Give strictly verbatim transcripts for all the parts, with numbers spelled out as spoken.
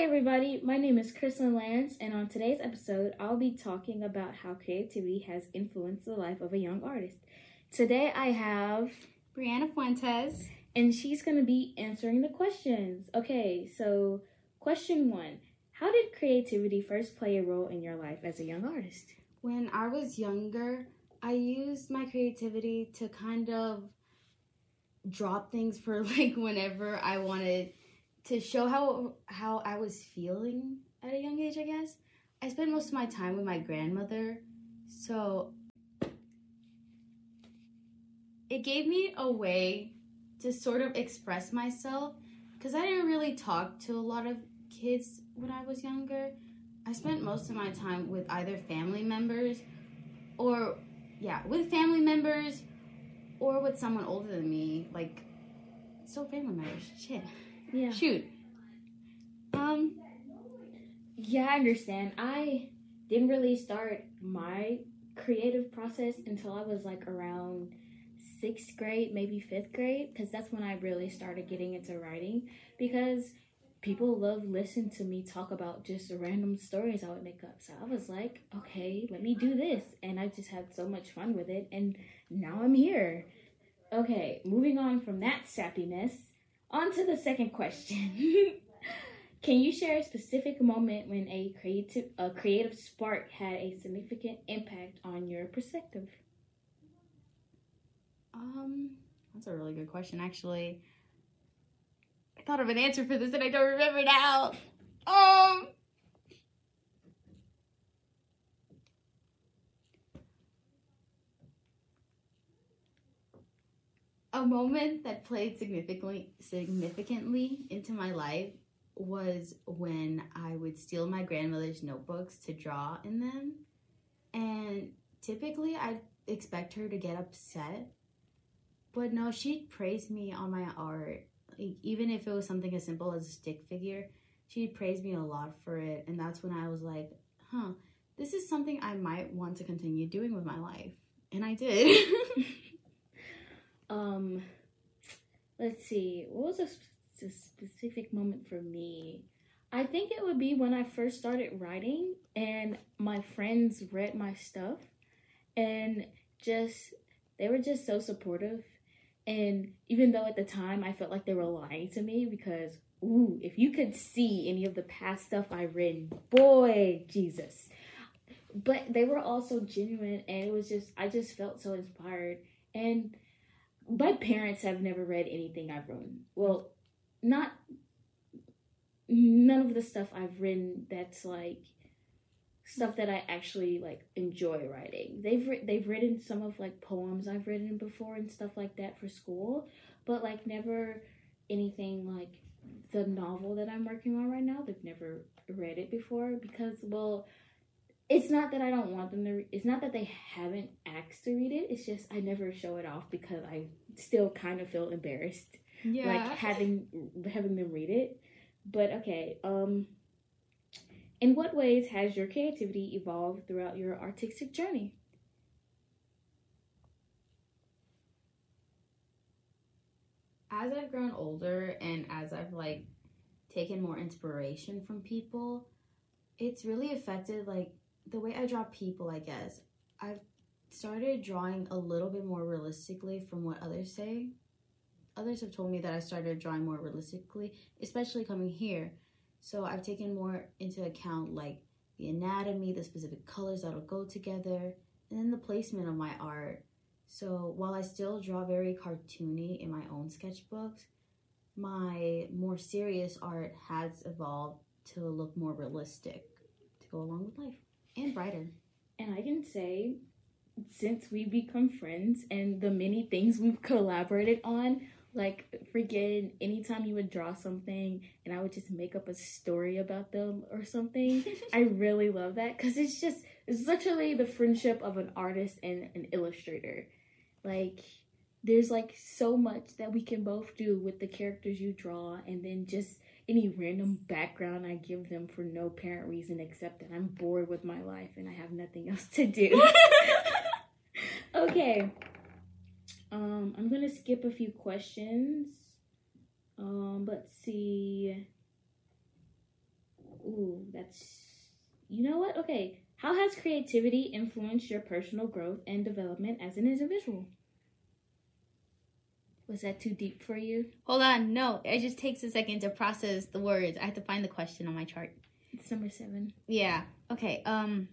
Hi everybody, my name is Kristen Lance, and on today's episode, I'll be talking about how creativity has influenced the life of a young artist. Today I have Brianna Fuentes, and she's going to be answering the questions. Okay, so question one, how did creativity first play a role in your life as a young artist? When I was younger, I used my creativity to kind of drop things for like whenever I wanted to show how how I was feeling at a young age, I guess. I spent most of my time with my grandmother, so it gave me a way to sort of express myself because I didn't really talk to a lot of kids when I was younger. I spent most of my time with either family members or, yeah, with family members or with someone older than me, like, still family members, shit. Yeah. Shoot. Um. Yeah, I understand. I didn't really start my creative process until I was like around sixth grade, maybe fifth grade, because that's when I really started getting into writing, because people love listening to me talk about just random stories I would make up. So I was like, okay, let me do this. And I just had so much fun with it. And now I'm here. Okay, moving on from that sappiness, on to the second question. Can you share a specific moment when a creative a creative spark had a significant impact on your perspective? Um, that's a really good question, actually. I thought of an answer for this and I don't remember now. Um, a moment that played significantly significantly into my life was when I would steal my grandmother's notebooks to draw in them. And typically I'd expect her to get upset. But no, she'd praise me on my art. Like, even if it was something as simple as a stick figure, she'd praise me a lot for it. And that's when I was like, huh, this is something I might want to continue doing with my life. And I did. um, let's see. What was a, sp- a specific moment for me? I think it would be when I first started writing and my friends read my stuff and just, they were just so supportive. And even though at the time I felt like they were lying to me because, ooh, if you could see any of the past stuff I've written, boy, Jesus. But they were also genuine, and it was just, I just felt so inspired. And my parents have never read anything I've written. Well, not, none of the stuff I've written that's like, stuff that I actually like enjoy writing. They've ri- they've written some of like poems I've written before and stuff like that for school, but like never anything like the novel that I'm working on right now. They've never read it before because, well, it's not that I don't want them to. Re- it's not that they haven't asked to read it. It's just I never show it off because I still kind of feel embarrassed, Yeah. like having having them read it. But okay, um. In what ways has your creativity evolved throughout your artistic journey? As I've grown older and as I've like taken more inspiration from people, it's really affected like the way I draw people, I guess. I've started drawing a little bit more realistically from what others say. Others have told me that I started drawing more realistically, especially coming here. So I've taken more into account like the anatomy, the specific colors that'll go together, and then the placement of my art. So while I still draw very cartoony in my own sketchbooks, my more serious art has evolved to look more realistic, to go along with life, and brighter. And I can say, since we've become friends and the many things we've collaborated on, like, freaking anytime you would draw something and I would just make up a story about them or something, I really love that because it's just, it's literally the friendship of an artist and an illustrator. Like, there's, like, so much that we can both do with the characters you draw and then just any random background I give them for no apparent reason except that I'm bored with my life and I have nothing else to do. Okay. Um, I'm going to skip a few questions. Um, let's see. Ooh, that's, you know what? Okay. How has creativity influenced your personal growth and development as an individual? Was that too deep for you? Hold on, no. It just takes a second to process the words. I have to find the question on my chart. It's number seven. Yeah. Okay. Um.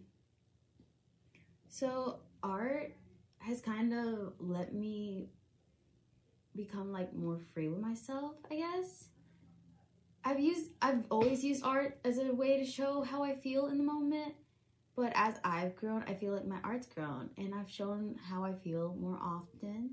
So art has kind of let me become like more free with myself, I guess. I've used I've always used art as a way to show how I feel in the moment. But as I've grown, I feel like my art's grown and I've shown how I feel more often.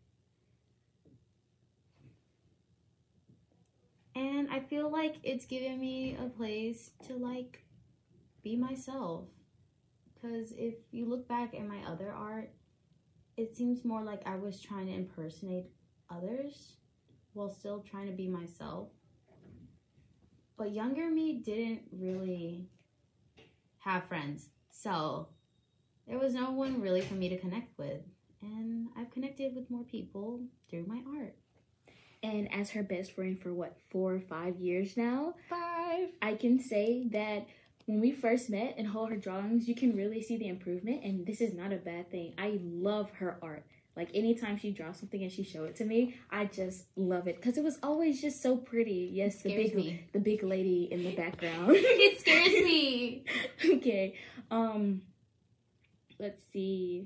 And I feel like it's given me a place to like be myself. Because if you look back at my other art, it seems more like I was trying to impersonate others while still trying to be myself. But younger me didn't really have friends. So there was no one really for me to connect with. And I've connected with more people through my art. And as her best friend for what, four or five years now? Five. I can say that when we first met and all her drawings, you can really see the improvement. And this is not a bad thing. I love her art. Like, anytime she draws something and she show it to me, I just love it. Because it was always just so pretty. Yes, the big me. the big lady in the background. It scares me. Okay. Um, let's see.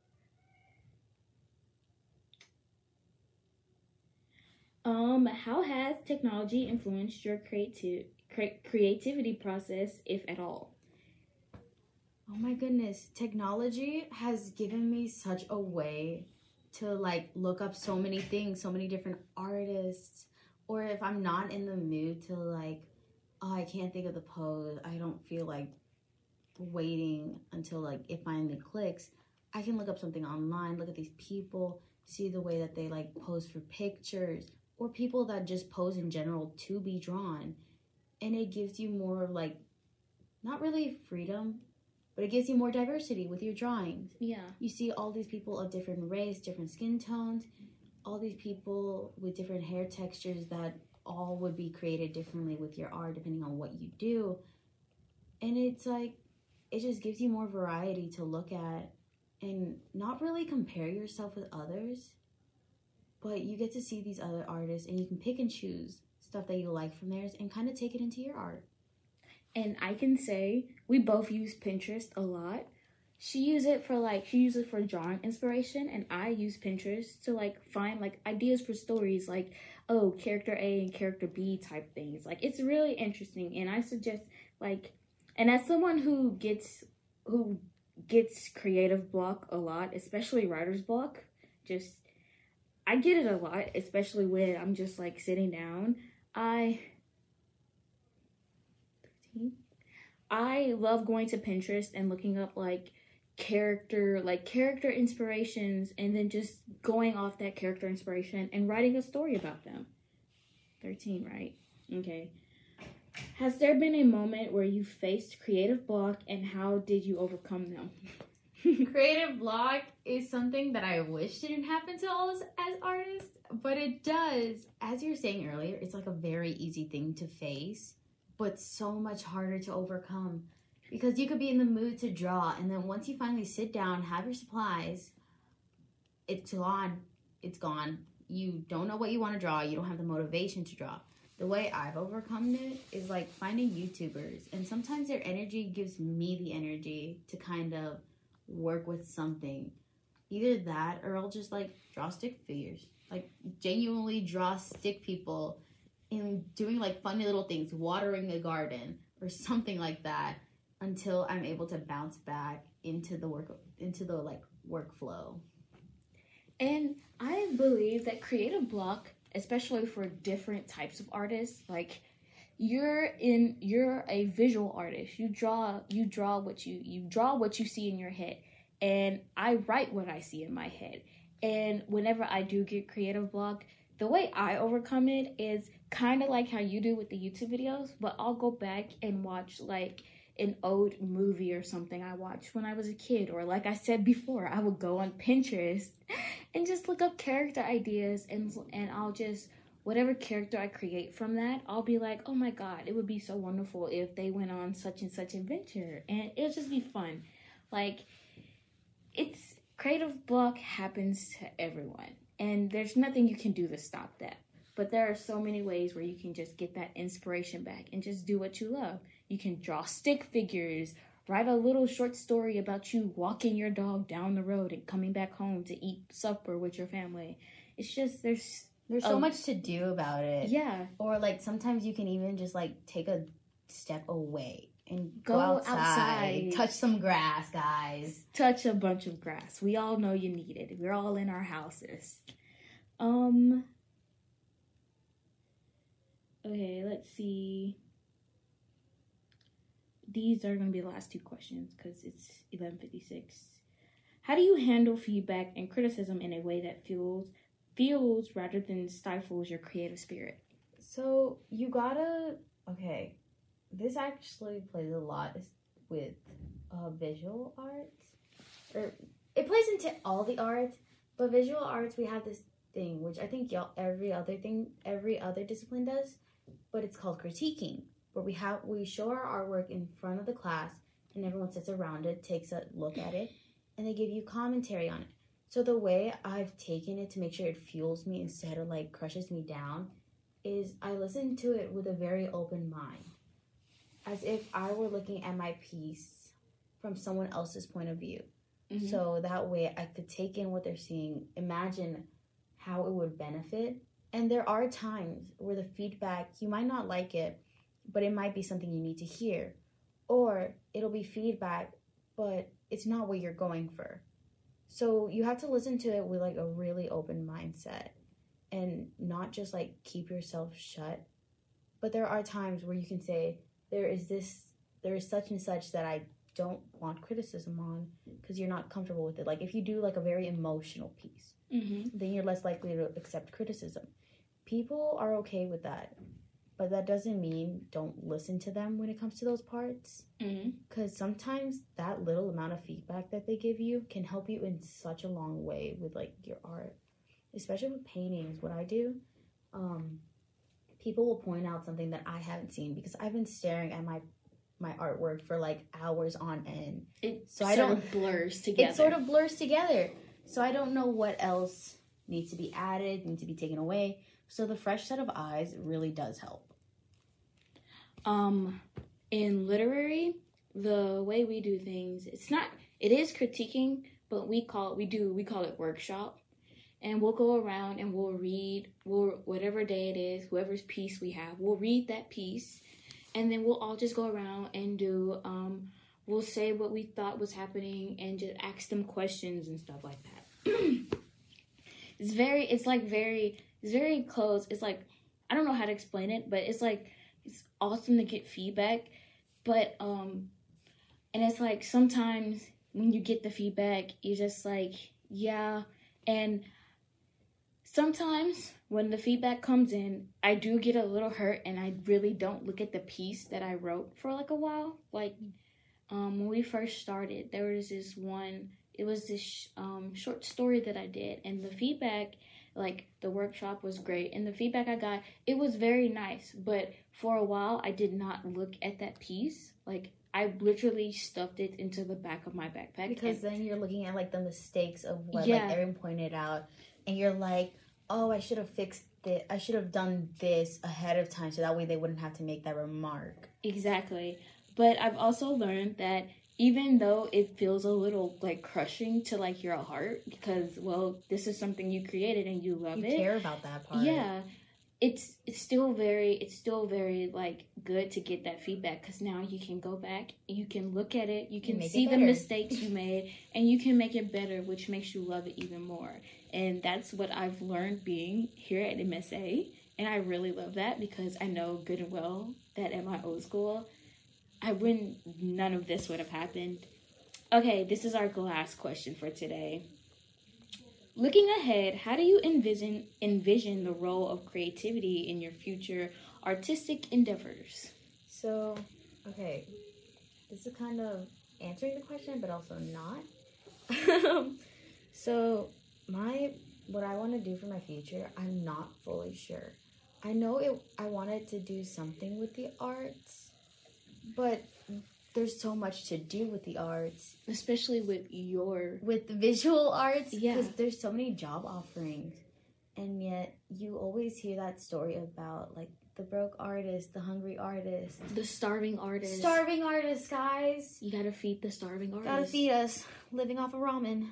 Um, how has technology influenced your creative cre- creativity process, if at all? Oh my goodness. Technology has given me such a way to like look up so many things, so many different artists. Or if I'm not in the mood to like, oh, I can't think of the pose, I don't feel like waiting until like it finally clicks, I can look up something online, look at these people, see the way that they like pose for pictures, or people that just pose in general to be drawn. And it gives you more like, not really freedom, but it gives you more diversity with your drawings. Yeah. You see all these people of different race, different skin tones, all these people with different hair textures that all would be created differently with your art depending on what you do. And it's like, it just gives you more variety to look at and not really compare yourself with others, but you get to see these other artists and you can pick and choose stuff that you like from theirs and kind of take it into your art. And I can say we both use Pinterest a lot. She uses it for like, she uses it for drawing inspiration, and I use Pinterest to like find like ideas for stories, like, oh, character A and character B type things. Like, it's really interesting, and I suggest like, and as someone who gets, who gets creative block a lot, especially writer's block, just, I get it a lot, especially when I'm just like sitting down. I... I love going to Pinterest and looking up like character like character inspirations, and then just going off that character inspiration and writing a story about them. thirteen, right? Okay. Has there been a moment where you faced creative block, and how did you overcome them? Creative block is something that I wish didn't happen to all us as artists, but it does. As you were saying earlier, it's like a very easy thing to face, but so much harder to overcome, because you could be in the mood to draw, and then once you finally sit down, have your supplies, it's gone. It's gone. You don't know what you want to draw. You don't have the motivation to draw. The way I've overcome it is like finding YouTubers, and sometimes their energy gives me the energy to kind of work with something. Either that, or I'll just like draw stick figures, like genuinely draw stick people in doing like funny little things, watering a garden or something like that, until I'm able to bounce back into the work, into the like workflow. And I believe that creative block, especially for different types of artists, like you're in, you're a visual artist. You draw, you draw what you, you draw what you see in your head. And I write what I see in my head. And whenever I do get creative block, the way I overcome it is kind of like how you do with the YouTube videos, but I'll go back and watch like an old movie or something I watched when I was a kid. Or like I said before, I would go on Pinterest and just look up character ideas, and and I'll just whatever character I create from that, I'll be like, oh my god, it would be so wonderful if they went on such and such adventure, and it'll just be fun. Like, it's creative block happens to everyone, and there's nothing you can do to stop that. But there are so many ways where you can just get that inspiration back and just do what you love. You can draw stick figures, write a little short story about you walking your dog down the road and coming back home to eat supper with your family. It's just, there's There's so um, much to do about it. Yeah. Or, like, sometimes you can even just, like, take a step away and go, go outside, outside. Touch some grass, guys. Touch a bunch of grass. We all know you need it. We're all in our houses. Um. Okay, let's see. These are going to be the last two questions because it's eleven fifty-six. How do you handle feedback and criticism in a way that fuels feels rather than stifles your creative spirit? So you gotta, okay, this actually plays a lot with uh, visual arts. Or it plays into all the arts, but visual arts, we have this thing, which I think y'all, every other thing, every other discipline does, but it's called critiquing, where we have, we show our artwork in front of the class and everyone sits around it, takes a look at it, and they give you commentary on it. So the way I've taken it to make sure it fuels me instead of like crushes me down is I listen to it with a very open mind, as if I were looking at my piece from someone else's point of view. Mm-hmm. So that way I could take in what they're seeing, imagine how it would benefit. And there are times where the feedback, you might not like it, but it might be something you need to hear. Or it'll be feedback, but it's not what you're going for. So you have to listen to it with like a really open mindset and not just like keep yourself shut. But there are times where you can say, there is this, there is such and such that I don't want criticism on because you're not comfortable with it. Like if you do like a very emotional piece, mm-hmm. then you're less likely to accept criticism. People are okay with that. But that doesn't mean don't listen to them when it comes to those parts. Because mm-hmm. sometimes that little amount of feedback that they give you can help you in such a long way with, like, your art. Especially with paintings, what I do. Um, people will point out something that I haven't seen because I've been staring at my my artwork for, like, hours on end. It so sort I don't, of blurs together. It sort of blurs together. So I don't know what else needs to be added, needs to be taken away. So the fresh set of eyes really does help. Um, in literary, the way we do things, it's not, it is critiquing, but we call it, we do, we call it workshop. And we'll go around and we'll read, we'll, whatever day it is, whoever's piece we have, we'll read that piece. And then we'll all just go around and do, um, we'll say what we thought was happening and just ask them questions and stuff like that. It's very, it's like very, it's very close. It's like, I don't know how to explain it, but it's like, it's awesome to get feedback, but, um, and it's like, sometimes when you get the feedback, you're just like, yeah, and sometimes when the feedback comes in, I do get a little hurt, and I really don't look at the piece that I wrote for, like, a while. Like, um, when we first started, there was this one, it was this, um, short story that I did, and the feedback, like, the workshop was great, and the feedback I got, it was very nice, but for a while, I did not look at that piece. Like, I literally stuffed it into the back of my backpack. Because then you're looking at, like, the mistakes of what, yeah. like, Erin pointed out, and you're like, oh, I should have fixed it, I should have done this ahead of time, so that way they wouldn't have to make that remark. Exactly. But I've also learned that even though it feels a little, like, crushing to, like, your heart, because, well, this is something you created and you love you it. You care about that part. Yeah. It's it's still very, it's still very, like, good to get that feedback, because now you can go back, you can look at it, you can you see the mistakes you made, and you can make it better, which makes you love it even more. And that's what I've learned being here at M S A, and I really love that, because I know good and well that at my old school, I wouldn't, none of this would have happened. Okay, this is our last question for today. Looking ahead, how do you envision envision the role of creativity in your future artistic endeavors? So, okay, this is kind of answering the question, but also not. So, my what I want to do for my future, I'm not fully sure. I know it. I wanted to do something with the arts, but there's so much to do with the arts, especially with your with the visual arts. Yeah, because there's so many job offerings, and yet you always hear that story about like the broke artist, the hungry artist, the starving artist. Starving artist, guys. You gotta feed the starving artist. Gotta feed us, living off of ramen.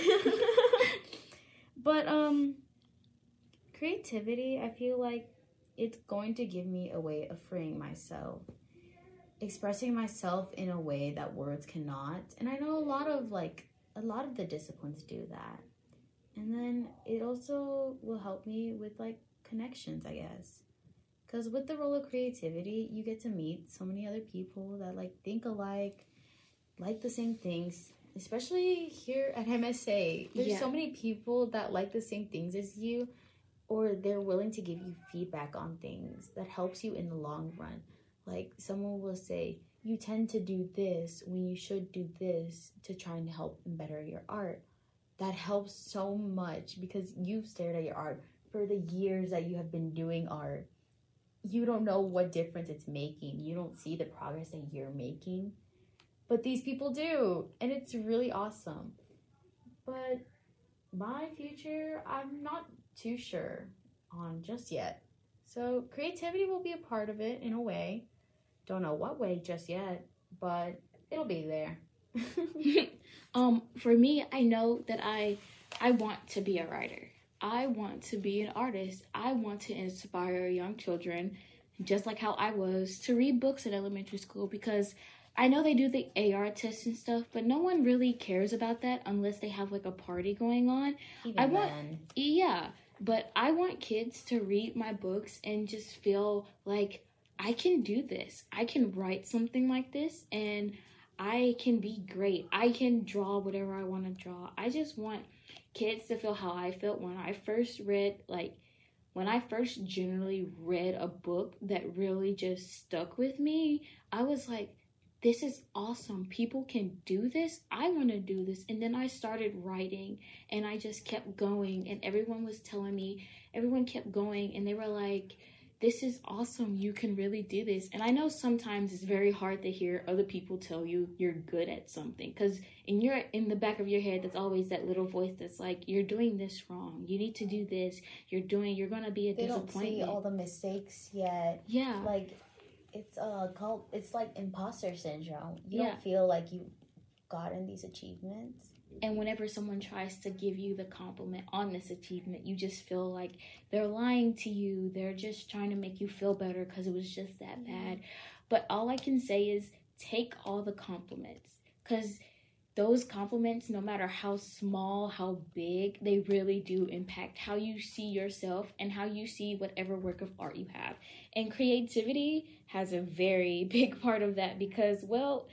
But um, creativity, I feel like it's going to give me a way of freeing myself, expressing myself in a way that words cannot. And I know a lot of like a lot of the disciplines do that. And then it also will help me with like connections, I guess. Because with the role of creativity, you get to meet so many other people that like think alike, like the same things. Especially here at M S A, there's Yeah. so many people that like the same things as you, or they're willing to give you feedback on things that helps you in the long run. Like someone will say, you tend to do this when you should do this to try and help and better your art. That helps so much because you've stared at your art for the years that you have been doing art. You don't know what difference it's making. You don't see the progress that you're making. But these people do, and it's really awesome. But my future, I'm not too sure on just yet. So creativity will be a part of it in a way. Don't know what way just yet, but it'll be there. um, for me, I know that I I want to be a writer. I want to be an artist. I want to inspire young children, just like how I was, to read books at elementary school, because I know they do the A R test and stuff, but no one really cares about that unless they have like a party going on. Even I want, then. yeah, but I want kids to read my books and just feel like I can do this. I can write something like this, and I can be great. I can draw whatever I want to draw. I just want kids to feel how I felt when I first read, like, when I first generally read a book that really just stuck with me. I was like, this is awesome. People can do this. I want to do this. And then I started writing, and I just kept going, and everyone was telling me, everyone kept going, and they were like, this is awesome. You can really do this. And I know sometimes it's very hard to hear other people tell you you're good at something, because in your in the back of your head, there's always that little voice that's like, you're doing this wrong. You need to do this. You're doing, you're going to be a They don't disappointment. see all the mistakes yet. Yeah. Like, it's uh called, it's like imposter syndrome. You Yeah. don't feel like you've gotten these achievements. And whenever someone tries to give you the compliment on this achievement, you just feel like they're lying to you. They're just trying to make you feel better because it was just that bad. But all I can say is take all the compliments, because those compliments, no matter how small, how big, they really do impact how you see yourself and how you see whatever work of art you have. And creativity has a very big part of that because, well,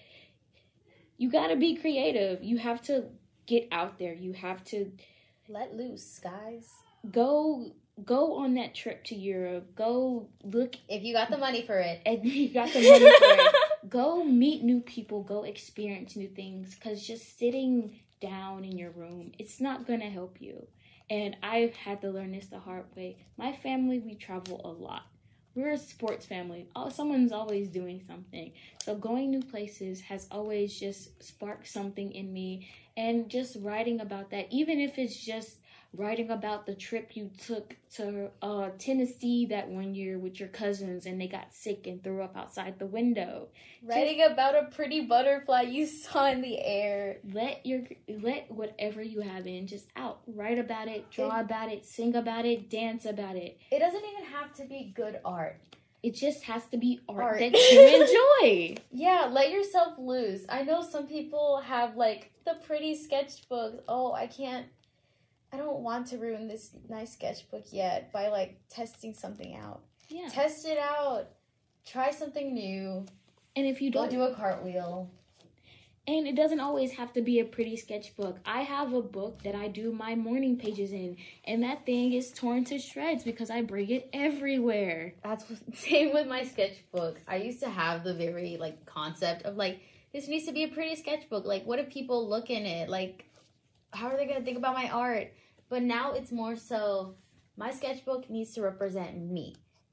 you got to be creative. You have to get out there. You have to let loose, guys. Go go on that trip to Europe. Go look. If you got the money for it. And you got the money for it. Go meet new people. Go experience new things. Because just sitting down in your room, it's not going to help you. And I've had to learn this the hard way. My family, we travel a lot. We're a sports family. Oh, someone's always doing something. So going new places has always just sparked something in me. And just writing about that, even if it's just writing about the trip you took to uh, Tennessee that one year with your cousins and they got sick and threw up outside the window. Writing just, about a pretty butterfly you saw in the air. Let your let whatever you have in just out. Write about it, draw it, about it, sing about it, dance about it. It doesn't even have to be good art. It just has to be art, art. that you enjoy. Yeah, let yourself loose. I know some people have like the pretty sketchbooks. Oh, I can't, I don't want to ruin this nice sketchbook yet by like testing something out. Yeah. Test it out. Try something new. And if you don't go do a cartwheel. And it doesn't always have to be a pretty sketchbook. I have a book that I do my morning pages in, and that thing is torn to shreds because I bring it everywhere. That's what, same with my sketchbook. I used to have the very like concept of like, this needs to be a pretty sketchbook. Like, what if people look in it? Like, how are they gonna think about my art? But now it's more so, my sketchbook needs to represent me.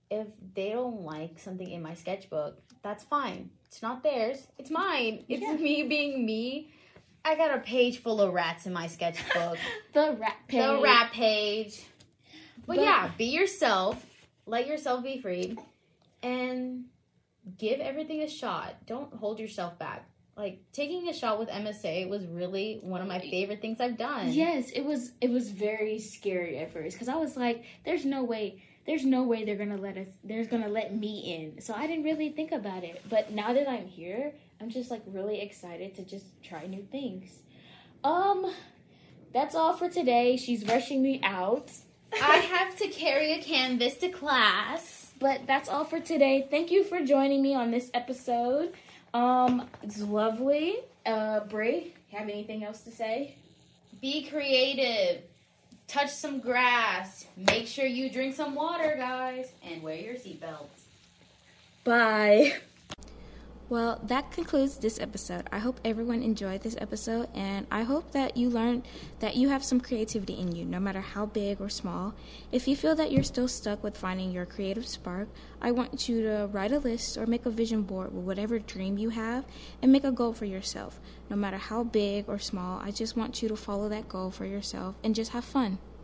if they don't like something in my sketchbook, that's fine. It's not theirs. It's mine. It's Yeah. me being me. I got a page full of rats in my sketchbook. The rat page. The rat page. But, But- yeah, be yourself. Let yourself be free. And give everything a shot. Don't hold yourself back. Like, taking a shot with M S A was really one of my favorite things I've done. Yes, it was it was very scary at first because I was like, there's no way, there's no way they're gonna let us, they're gonna let me in. So I didn't really think about it. But now that I'm here, I'm just like really excited to just try new things. Um, that's all for today. She's rushing me out. I have to carry a canvas to class. But that's all for today. Thank you for joining me on this episode. Um, it's lovely. Uh, Brie, have anything else to say? Be creative. Touch some grass. Make sure you drink some water, guys. And wear your seatbelts. Bye. Well, that concludes this episode. I hope everyone enjoyed this episode, and I hope that you learned that you have some creativity in you, no matter how big or small. If you feel that you're still stuck with finding your creative spark, I want you to write a list or make a vision board with whatever dream you have and make a goal for yourself. No matter how big or small, I just want you to follow that goal for yourself and just have fun.